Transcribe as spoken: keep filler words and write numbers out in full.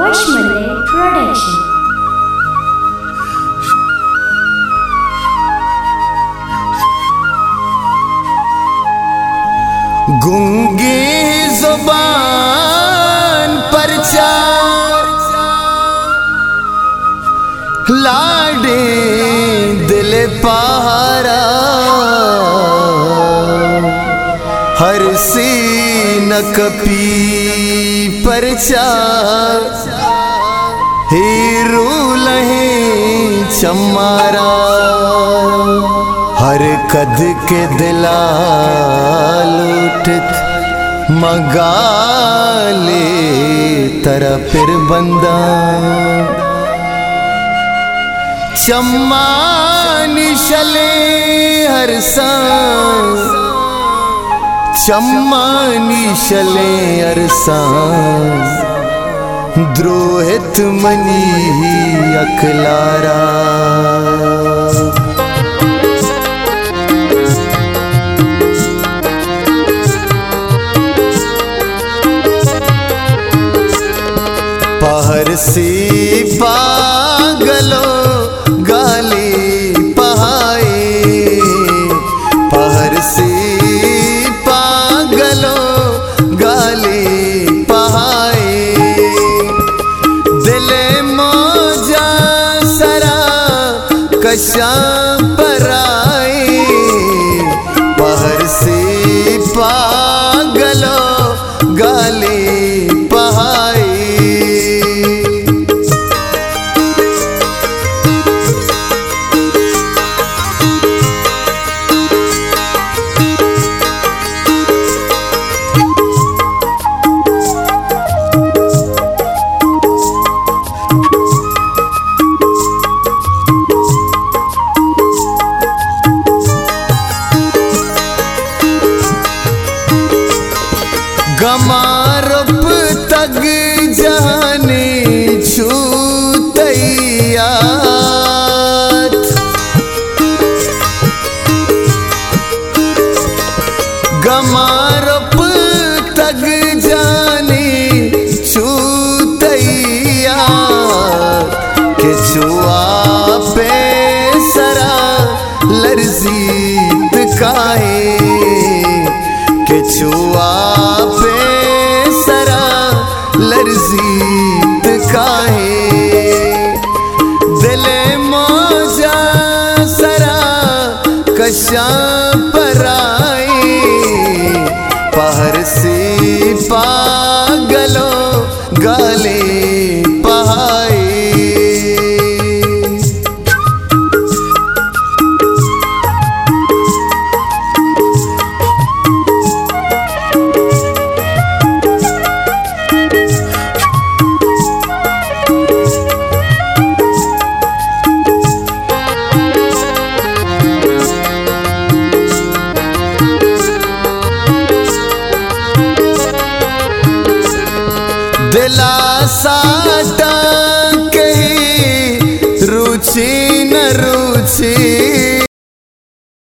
Washmale Production. गूंगी ज़ुबान पर चार लाडे दिल पहारा, हर सीन कपी पर चार हीरू लहे चमारा, हर कद के दिला लूटत मगाले तरा फिर बंदा, चम्मा निशले हर सांस, चम्मा निशले हर सांस, द्रोहित मनी अखलारा। पहर सी पागलो गाली पहाए, पहर सी पागलो गाली पहाए, दिल मौजा सरा कशा पर आए, पहर सी पागलो गाली पहाए। गमारप तग जाने छूतैयात, गमारप तग जाने छूतैयात, के छुआ पे सरा लर्जीत काहे, के छुआ पे सरा लर्जीत काहे, दिल मौजा सरा कशा पर आए, पहर से पागलो गाले पहाए। दिला साटा कही रुचि न रुचि,